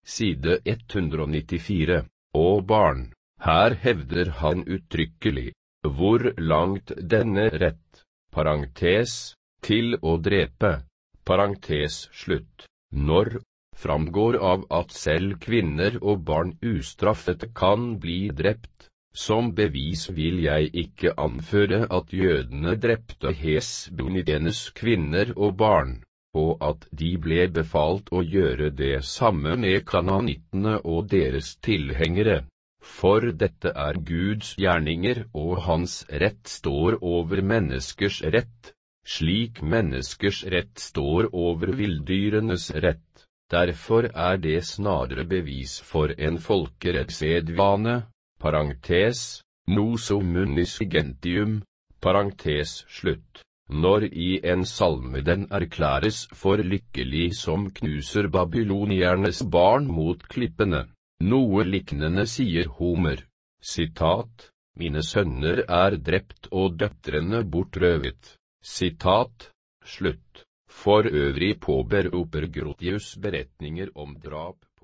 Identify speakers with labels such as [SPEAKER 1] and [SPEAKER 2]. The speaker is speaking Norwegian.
[SPEAKER 1] side 194, og barn. Her hevder han uttrykkelig, hvor langt denne rett, parentes, til å drepe, parentes slutt, når, framgår av at selv kvinner og barn ustraffet kan bli drept. Som bevis vil jeg ikke anføre at jødene drepte hesbonidenes kvinner og barn, og at de ble befalt å gjøre det samme med kananittene og deres tilhengere. For dette er Guds gjerninger, og hans rett står over menneskers rett, slik menneskers rett står over villdyrenes rett. Derfor er det snarere bevis for en folkerettssedvane, parentes, noso munis gentium, parentes slutt, når i en salme den erklæres for lykkelig som knuser babyloniernes barn mot klippene. Noe lignende sier Homer, sitat, mine sønner er drept og døtrene bortrøvet, sitat, slutt. For øvrig påberoper Grotius beretninger om drap